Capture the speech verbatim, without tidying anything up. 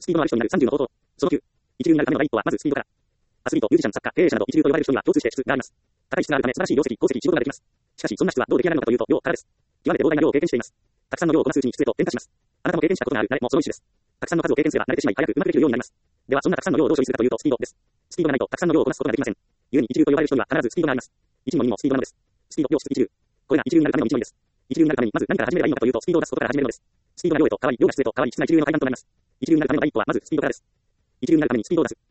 スピードのある人になるさんじゅうの方法。そのきゅう。一流になるための第一歩は、まずスピードから。アスリート、ミュージシャン、作家、経営者など一流と呼ばれる人には共通して質があります。高い質があるため素晴らしい業績、功績、仕事ができます。しかし、そんな質はどう出来上がるのかというと、量からです。極めて膨大な量を経験しています。たくさんの量をこなすうちに質へと変化します。あなたも経験したことがある慣れもその一種です。たくさんの数を経験すれば慣れてしまい、早くうまくできるようになります。では、そんなたくさんの量をどう処理するかというと、スピードです。スピードがないと、たくさんの量をこなすことができません。故に一流と呼ばれる人には必ずスピードがあります。一問にもスピードなのです。スピード、量、質、一流。これが一流になるための道のりです。一流になるために、まず何から始めればいいのかというと、スピードを出すことから始めるのです。スピードが量へと変わり、量が質へと変わり、質が一流の階段となります。一流になるための第一歩は、まずスピードからです。一流になるためにスピードを出す。